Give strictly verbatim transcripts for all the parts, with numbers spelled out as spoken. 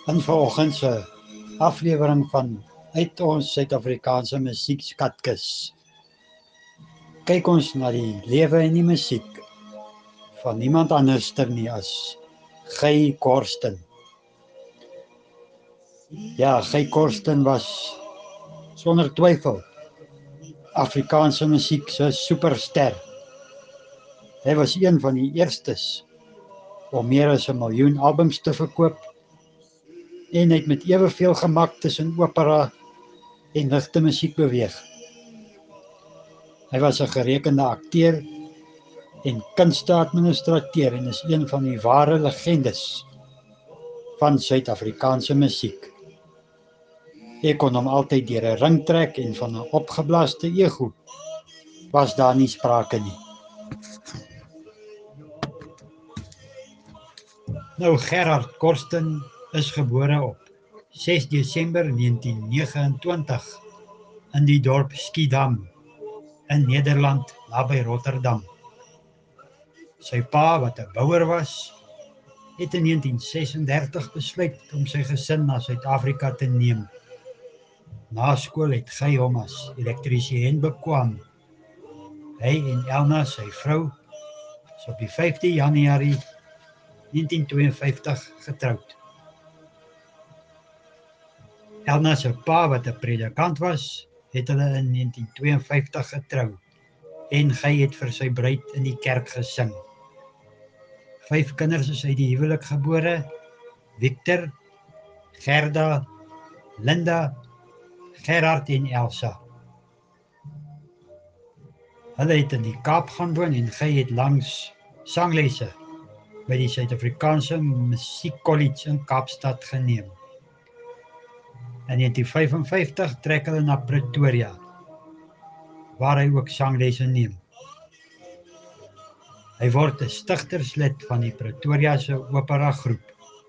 In vanoggend se aflewering van Uit ons Suid-Afrikaanse musiekskatkis kyk ons na die lewe en die musiek van niemand anderster nie as Guy Korsten. Ja, Guy Korsten was sonder twyfel Afrikaanse musiek se superster. Hy was een van die eerstes om meer as 'n miljoen albums te verkoop en het met eweveel gemak tussen opera en ligte musiek beweeg. Hy was 'n gerekende akteur en kunsteadministrateur en is een van die ware legendes van Suid-Afrikaanse musiek. Ek kon hom altyd deur 'n ring trek en van 'n opgeblaste ego was daar nie sprake nie. Nou, Gerard Korsten is gebore op ses Desember negentien vyf nege in die dorp Schiedam in Nederland naby Rotterdam. Sy pa, wat 'n bouer was, het in negentien ses dertig besluit om sy gesin na Suid-Afrika te neem. Na skool het Guy hom as elektriesien bekwam. Hy en Elna, sy vrou, is op die vyfde Januarie negentien twee en vyftig getroud. Elna se pa, wat 'n predikant was, het hulle in negentien twee en vyftig getrou en Guy het vir sy bruid in die kerk gesing. Vyf kinders is uit die huwelik gebore: Victor, Gerda, Linda, Gerard en Elsa. Hulle het in die Kaap gaan woon en Guy het langs sanglesse by die Suid-Afrikaanse Musiekkollege in Kaapstad geneem. In negentien vyf en vyftig trek hulle na Pretoria, waar hy ook sanglesse neem. Hy word 'n stigterslid van die Pretoriase opera groep.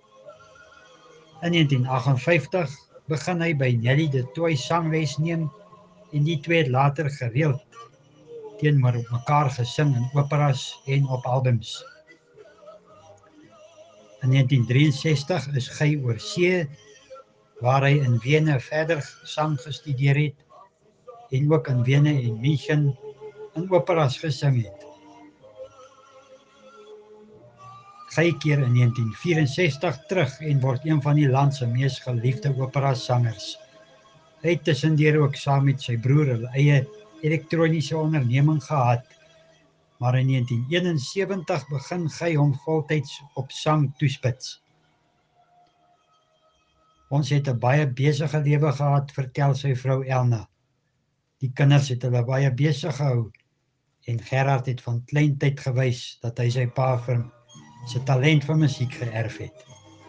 In negentien agt en vyftig begin hy by Nelly de Tooy sangles neem en die twee het later gereeld teenoor mekaar gesing in operas en op albums. In negentien drie en sestig is Guy oor see, waar hy in Wene verder sang gestudeer het en ook in Wene en München in operas gesing het. Guy keer in negentien vyf en sestig terug en word een van die land se mees geliefde operasangers. Hy het tussendeur ook saam met sy broer hulle eie elektroniese onderneming gehad, maar in negentien eenensewentig begin Guy hom voltyds op sang toespits. Ons het 'n baie besige lewe gehad, vertel sy vrou Elna. Die kinders het hulle baie besig gehou en Gerard het van kleintyd gewys dat hy sy pa vir sy talent vir musiek geërf het.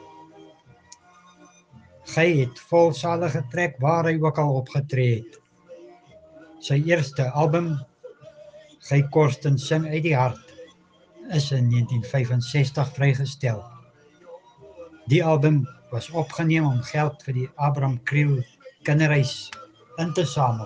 Guy het vol sale getrek waar hy ook al opgetree het. Sy eerste album, Guy Korsten Sing uit die Hart, is in negentien vyf en sestig vrygestel. Die album was opgeneem om geld vir die Abraham Kriel kinderhuis in te samel.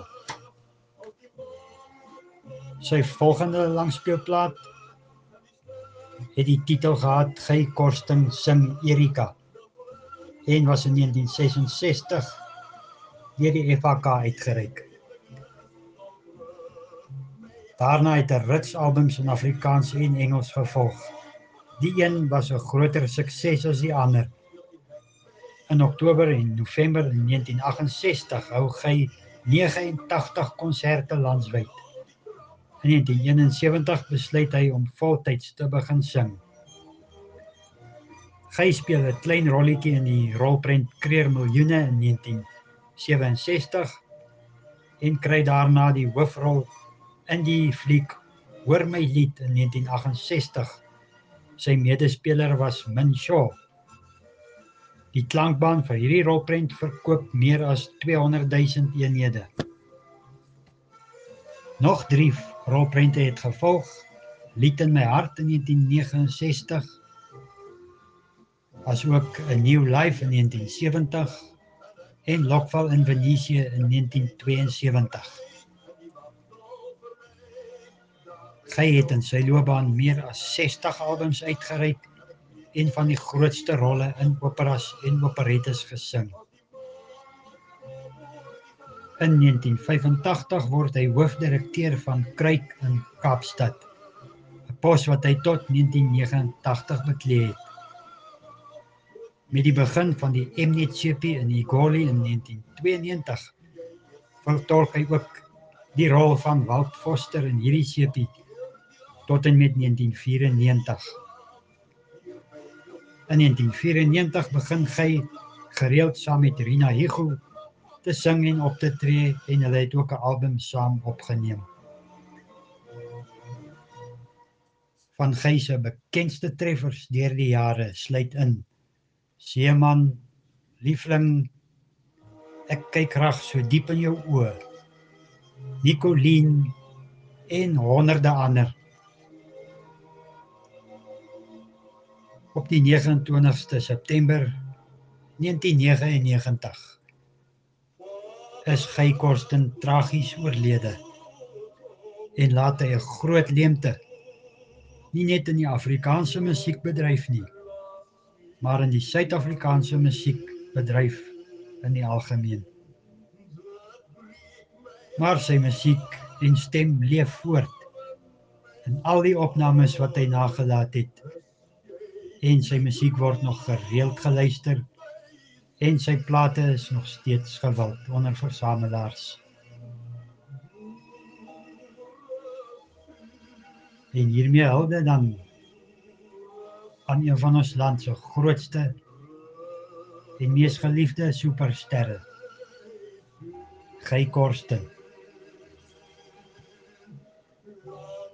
Sy volgende langspeelplaat het die titel gehad Guy Korsten Sing Erika en was in negentien ses en sestig deur die F H K uitgereik. Daarna het 'n rits albums in Afrikaans en Engels gevolg. Die een was 'n groter sukses as die ander. In Oktober en November negentien agt en sestig hou Guy nege en tagtig konserte landwyd. In negentien eenensewentig besluit hy om voltyds te begin sing. Guy speel 'n klein rolletjie in die rolprent Kreer Miljoene in negentien sewe en sestig en kry daarna die hoofrol in die fliek Hoor My Lied in negentien agt en sestig. Sy medespeler was Min Shaw. Die klankbaan vir hierdie rolprent verkoop meer as tweehonderdduisend eenhede. Nog drie rolprente het gevolg: Lied in My Hart in negentien nege en sestig, as ook 'n New Life in negentien sewentig en Lokval in Venesië in negentien tweeënsewentig. Guy het in sy loopbaan meer as sestig albums uitgereik een van die grootste rolle in operas en operettes gesing. In negentien vyfentagtig word hy hoofdirekteur van Kruik in Kaapstad, 'n pos wat hy tot negentien negenentagtig beklee het. Met die begin van die M-Net-seepie in Egoli in negentien tweeënnegentig vertolk hy ook die rol van Walt Foster in hierdie seepie tot en met negentien vyfennegentig. In negentien vyfennegentig begin hy gereeld saam met Rina Hugo te sing en op te tree en hulle het ook 'n album saam opgeneem. Van Gys se bekendste treffers deur die jare sluit in Seeman, Liefling, Ek kyk rag so diep in jou oë, Nicoline en honderde ander. Op die negenentwintigste September negentien negenennegentig is Guy Korsten tragies oorlede en laat hy 'n groot leemte nie net in die Afrikaanse musiekbedryf nie, maar in die Suid-Afrikaanse musiekbedryf in die algemeen. Maar sy musiek en stem leef voort in al die opnames wat hy nagelaat het, en sy musiek word nog gereeld geluister en sy plate is nog steeds gewild onder versamelaars. En hiermee hulde dan aan een van ons land se grootste en mees geliefde supersterre, Guy Korsten.